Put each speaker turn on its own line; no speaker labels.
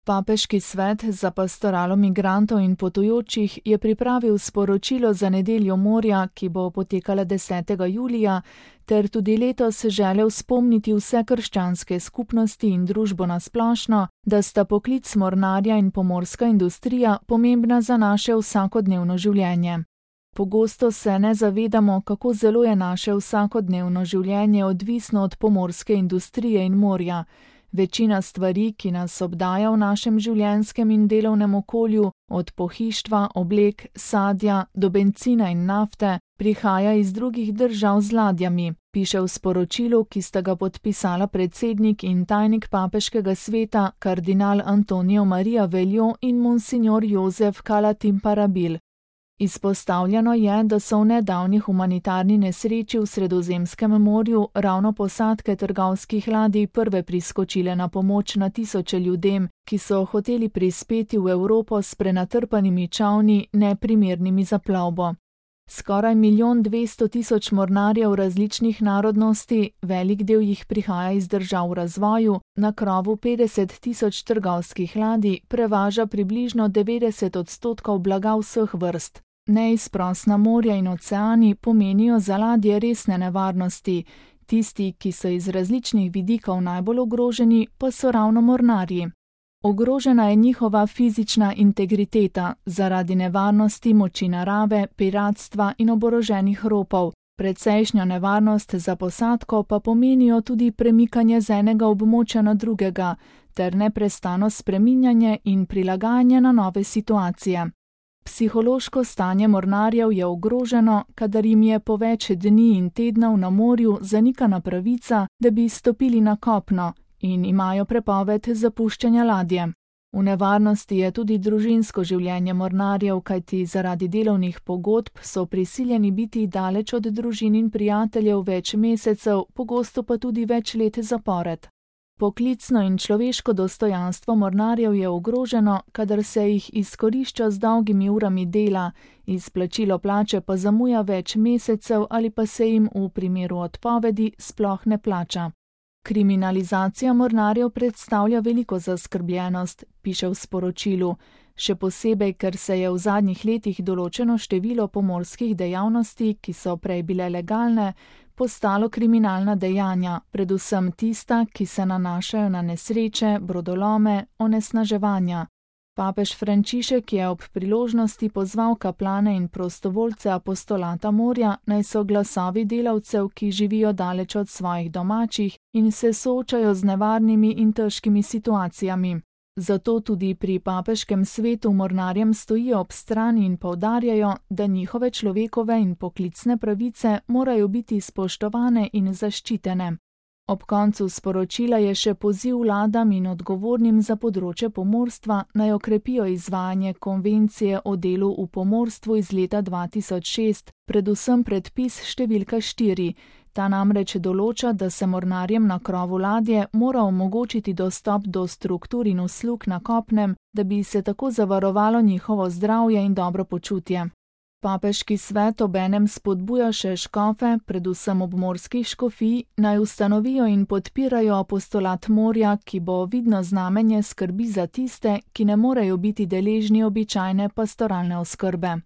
Papeški svet za pastoralo migrantov in potujočih je pripravil sporočilo za nedeljo morja, ki bo potekala 10. julija, ter tudi letos želel spomniti vse krščanske skupnosti in družbo na splošno, da sta poklic mornarja in pomorska industrija pomembna za naše vsakodnevno življenje. Pogosto se ne zavedamo, kako zelo je naše vsakodnevno življenje odvisno od pomorske industrije in morja. Večina stvari, ki nas obdaja v našem življenjskem in delovnem okolju, od pohištva, oblek, sadja do bencina in nafte, prihaja iz drugih držav z ladjami, piše v sporočilu, ki sta ga podpisala predsednik in tajnik papeškega sveta kardinal Antonio Maria Veljo in monsignor Jozef Calatim Parabil. Izpostavljeno je, da so v nedavni humanitarni nesreči v Sredozemskem morju ravno posadke trgovskih ladij prve priskočile na pomoč na tisoče ljudem, ki so hoteli prispeti v Evropo s prenatrpanimi čavni, neprimernimi za plovbo. Skoraj 1.200.000 mornarjev različnih narodnosti, velik del jih prihaja iz držav v razvoju, na krovu 50.000 trgovskih ladij prevaža približno 90% blaga vseh vrst. Neizprosna morja in oceani pomenijo za ladje resne nevarnosti. Tisti, ki so iz različnih vidikov najbolj ogroženi, pa so ravno mornarji. Ogrožena je njihova fizična integriteta zaradi nevarnosti moči narave, piratstva in oboroženih ropov. Precejšnjo nevarnost za posadko pa pomenijo tudi premikanje z enega območja na drugega, ter neprestano spreminjanje in prilagajanje na nove situacije. Psihološko stanje mornarjev je ogroženo, kadar jim je po več dni in tednov na morju zanikana pravica, da bi stopili na kopno, in imajo prepoved zapuščanja ladje. V nevarnosti je tudi družinsko življenje mornarjev, kajti zaradi delovnih pogodb so prisiljeni biti daleč od družin in prijateljev več mesecev, pogosto pa tudi več let zapored. Poklicno in človeško dostojanstvo mornarjev je ogroženo, kadar se jih izkorišča z dolgimi urami dela, izplačilo plače pa zamuja več mesecev ali pa se jim v primeru odpovedi sploh ne plača. Kriminalizacija mornarjev predstavlja veliko zaskrbljenost, piše v sporočilu, še posebej, ker se je v zadnjih letih določeno število pomorskih dejavnosti, ki so prej bile legalne, postalo kriminalna dejanja, predvsem tista, ki se nanašajo na nesreče, brodolome, onesnaževanja. Papež Frančišek je ob priložnosti pozval kaplane in prostovoljce apostolata morja, naj so glasovi delavcev, ki živijo daleč od svojih domačih in se soočajo z nevarnimi in težkimi situacijami. Zato tudi pri papeškem svetu mornarjem stojijo ob strani in poudarjajo, da njihove človekove in poklicne pravice morajo biti spoštovane in zaščitene. Ob koncu sporočila je še poziv vladam in odgovornim za področje pomorstva, naj okrepijo izvajanje konvencije o delu v pomorstvu iz leta 2006, predvsem predpis številka 4. Ta namreč določa, da se mornarjem na krovu ladje mora omogočiti dostop do struktur in uslug na kopnem, da bi se tako zavarovalo njihovo zdravje in dobro počutje. Papeški svet obenem spodbuja še škofe, predvsem obmorskih škofij, naj ustanovijo in podpirajo apostolat morja, ki bo vidno znamenje skrbi za tiste, ki ne morejo biti deležni običajne pastoralne oskrbe.